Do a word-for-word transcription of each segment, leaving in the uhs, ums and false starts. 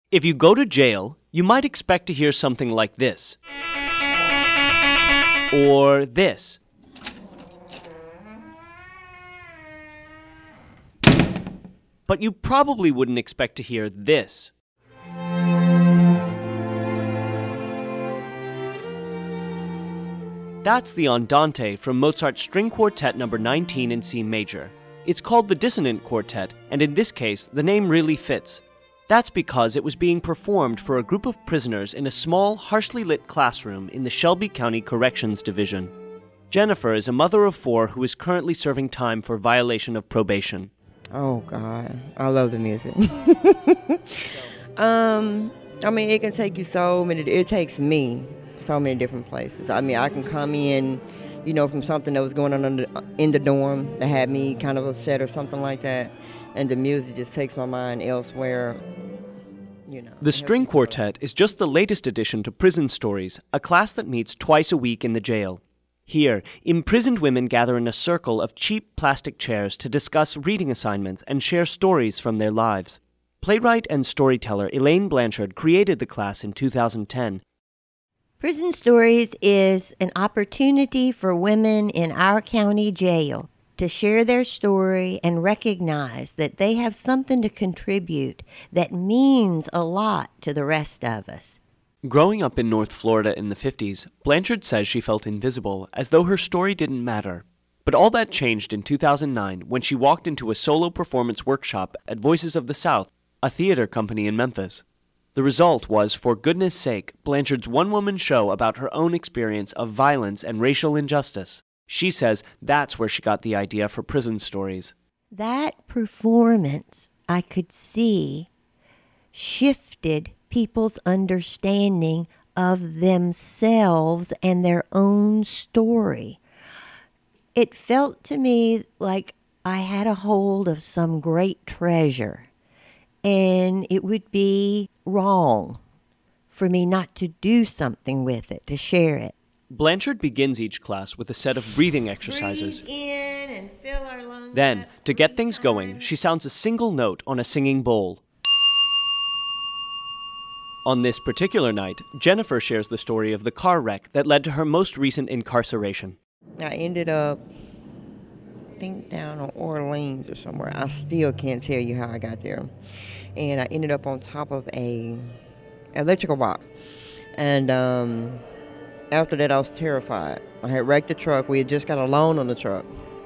If you go to jail, you might expect to hear something like this. Or this. But you probably wouldn't expect to hear this. That's the Andante from Mozart's String Quartet number nineteen in C major. It's called the Dissonant Quartet, and in this case, the name really fits. That's because it was being performed for a group of prisoners in a small, harshly lit classroom in the Shelby County Corrections Division. Jennifer is a mother of four who is currently serving time for violation of probation. Oh, God. I love the music. um, I mean, it can take you so many, it takes me so many different places. I mean, I can come in, you know, from something that was going on in the, in the dorm that had me kind of upset or something like that, and the music just takes my mind elsewhere. You know, the String Quartet is just the latest addition to Prison Stories, a class that meets twice a week in the jail. Here, imprisoned women gather in a circle of cheap plastic chairs to discuss reading assignments and share stories from their lives. Playwright and storyteller Elaine Blanchard created the class in two thousand ten. Prison Stories is an opportunity for women in our county jail to share their story and recognize that they have something to contribute that means a lot to the rest of us. Growing up in North Florida in the fifties, Blanchard says she felt invisible, as though her story didn't matter. But all that changed in two thousand nine when she walked into a solo performance workshop at Voices of the South, a theater company in Memphis. The result was, for goodness sake, Blanchard's one-woman show about her own experience of violence and racial injustice. She says that's where she got the idea for Prison Stories. That performance, I could see, shifted people's understanding of themselves and their own story. It felt to me like I had a hold of some great treasure, and it would be wrong for me not to do something with it, to share it. Blanchard begins each class with a set of breathing exercises. Breathe in and fill our lungs Then, up to get three things going, times. she sounds a single note on a singing bowl. On this particular night, Jennifer shares the story of the car wreck that led to her most recent incarceration. I ended up, I think, down on Orleans or somewhere. I still can't tell you how I got there. And I ended up on top of a electrical box. And um, after that, I was terrified. I had wrecked the truck. We had just got a loan on the truck.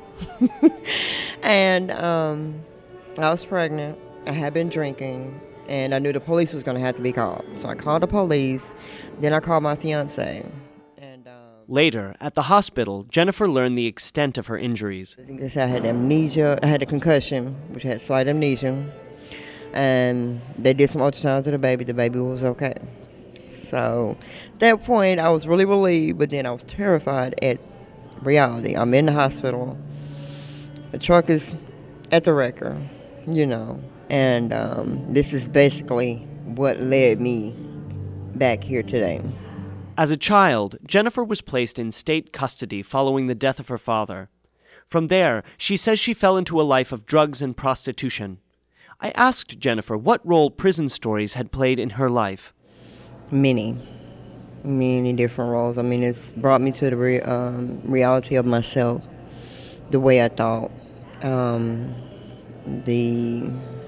and um, I was pregnant. I had been drinking. And I knew the police was going to have to be called. So I called the police. Then I called my fiance. And um, Later, at the hospital, Jennifer learned the extent of her injuries. I think they said I had amnesia. I had a concussion, which had slight amnesia. And they did some ultrasounds of the baby. The baby was okay. So at that point, I was really relieved, but then I was terrified at reality. I'm in the hospital. The truck is at the wrecker, you know. And um, this is basically what led me back here today. As a child, Jennifer was placed in state custody following the death of her father. From there, she says she fell into a life of drugs and prostitution. I asked Jennifer what role Prison Stories had played in her life. Many, many different roles. I mean, it's brought me to the re- um, reality of myself, the way I thought, um, the,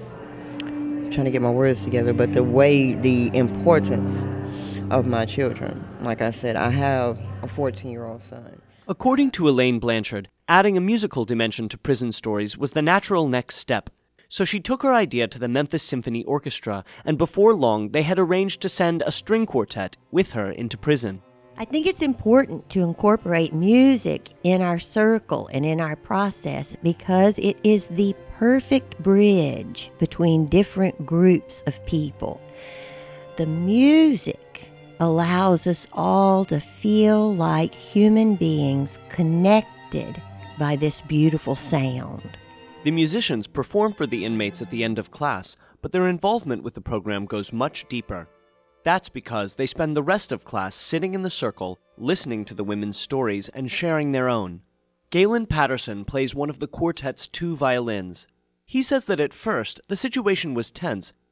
I'm trying to get my words together, but the way, the importance of my children. Like I said, I have a fourteen-year-old son. According to Elaine Blanchard, adding a musical dimension to Prison Stories was the natural next step. So she took her idea to the Memphis Symphony Orchestra, and before long, they had arranged to send a string quartet with her into prison. I think it's important to incorporate music in our circle and in our process because it is the perfect bridge between different groups of people. The music allows us all to feel like human beings connected by this beautiful sound. The musicians perform for the inmates at the end of class, but their involvement with the program goes much deeper. That's because they spend the rest of class sitting in the circle, listening to the women's stories and sharing their own. Galen Patterson plays one of the quartet's two violins. He says that at first, the situation was tense,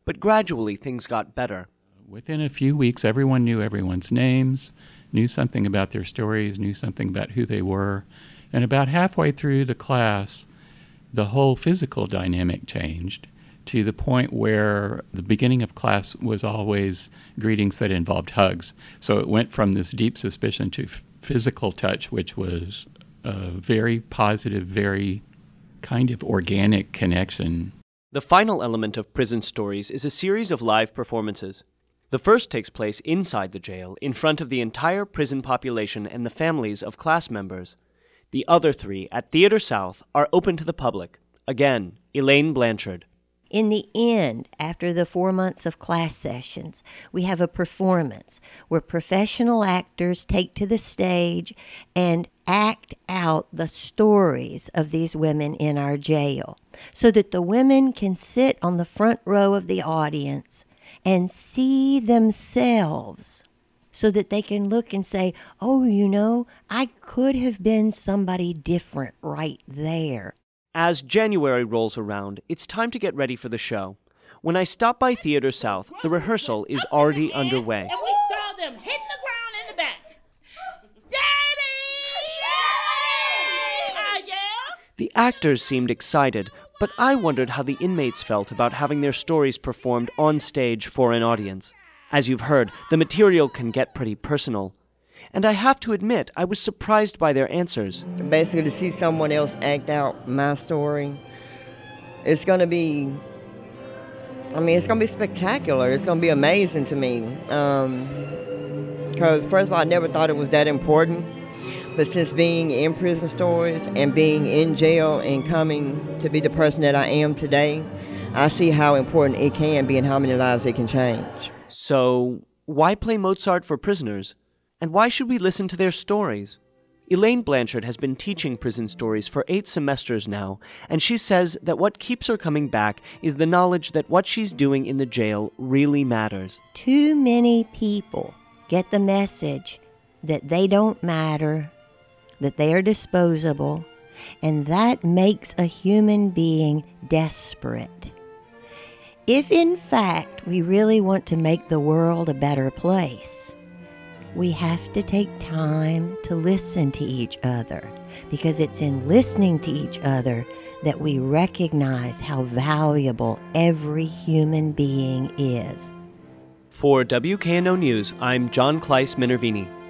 But gradually things got better. Within a few weeks, everyone knew everyone's names, knew something about their stories, knew something about who they were. And about halfway through the class, the whole physical dynamic changed to the point where the beginning of class was always greetings that involved hugs. So it went from this deep suspicion to f- physical touch, which was a very positive, very kind of organic connection. The final element of Prison Stories is a series of live performances. The first takes place inside the jail, in front of the entire prison population and the families of class members. The other three, at Theater South, are open to the public. Again, Elaine Blanchard. In the end, after the four months of class sessions, we have a performance where professional actors take to the stage and act out the stories of these women in our jail so that the women can sit on the front row of the audience and see themselves so that they can look and say, oh, you know, I could have been somebody different right there. As January rolls around, it's time to get ready for the show. When I stop by Theater South, the rehearsal is already underway. And we saw them hitting the ground in the back. Daddy! Daddy! I yelled. The actors seemed excited, but I wondered how the inmates felt about having their stories performed on stage for an audience. As you've heard, the material can get pretty personal. And I have to admit, I was surprised by their answers. Basically, to see someone else act out my story, it's going to be, I mean, it's going to be spectacular. It's going to be amazing to me. Because, um, first of all, I never thought it was that important. But since being in Prison Stories and being in jail and coming to be the person that I am today, I see how important it can be and how many lives it can change. So, why play Mozart for prisoners? And why should we listen to their stories? Elaine Blanchard has been teaching Prison Stories for eight semesters now, and she says that what keeps her coming back is the knowledge that what she's doing in the jail really matters. Too many people get the message that they don't matter, that they are disposable, and that makes a human being desperate. If in fact we really want to make the world a better place, we have to take time to listen to each other, because it's in listening to each other that we recognize how valuable every human being is. For W K N O News, I'm John Kleiss Minervini.